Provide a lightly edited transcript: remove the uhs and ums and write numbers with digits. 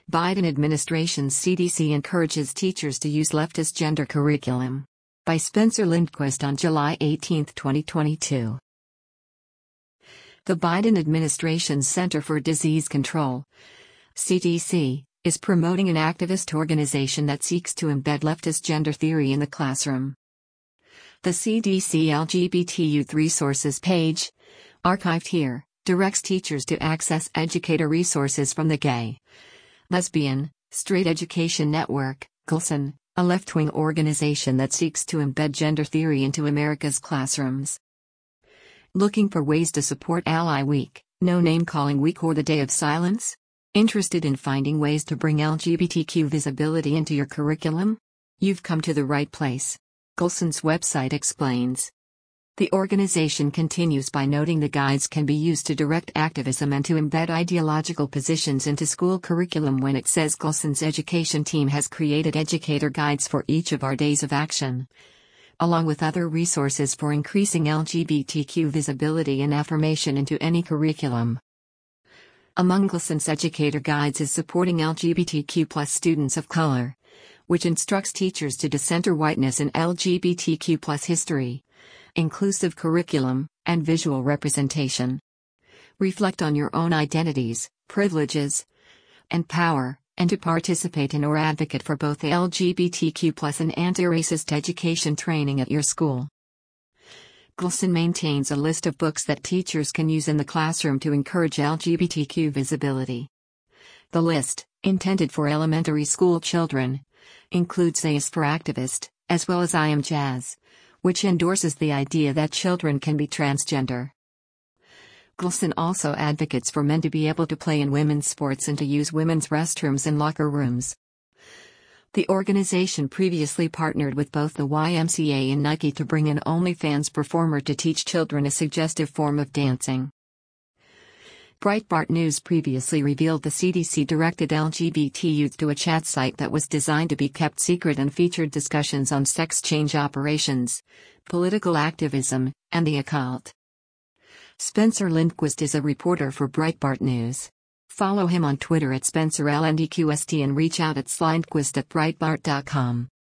Biden administration's CDC encourages teachers to use leftist gender curriculum. By Spencer Lindquist on July 18, 2022. The Biden administration's Center for Disease Control, CDC, is promoting an activist organization that seeks to embed leftist gender theory in the classroom. The CDC LGBT Youth Resources page, archived here, directs teachers to access educator resources from the Gay, Lesbian, Straight Education Network, GLSEN, a left-wing organization that seeks to embed gender theory into America's classrooms. Looking for ways to support Ally Week, No Name Calling Week, or the Day of Silence? Interested in finding ways to bring LGBTQ visibility into your curriculum? You've come to the right place. GLSEN's website explains. The organization continues by noting the guides can be used to direct activism and to embed ideological positions into school curriculum when it says GLSEN's education team has created educator guides for each of our days of action, along with other resources for increasing LGBTQ visibility and affirmation into any curriculum. Among GLSEN's educator guides is Supporting LGBTQ+ Students of Color, which instructs teachers to decenter whiteness in LGBTQ+ history, inclusive curriculum, and visual representation. Reflect on your own identities, privileges, and power, and to participate in or advocate for both LGBTQ+ and anti-racist education training at your school. GLSEN maintains a list of books that teachers can use in the classroom to encourage LGBTQ visibility. The list, intended for elementary school children, includes A is for Activist, as well as I Am Jazz, which endorses the idea that children can be transgender. GLSEN also advocates for men to be able to play in women's sports and to use women's restrooms and locker rooms. The organization previously partnered with both the YMCA and Nike to bring an OnlyFans performer to teach children a suggestive form of dancing. Breitbart News previously revealed the CDC directed LGBT youth to a chat site that was designed to be kept secret and featured discussions on sex change operations, political activism, and the occult. Spencer Lindquist is a reporter for Breitbart News. Follow him on Twitter at SpencerLNDQST and reach out at slindquist@breitbart.com.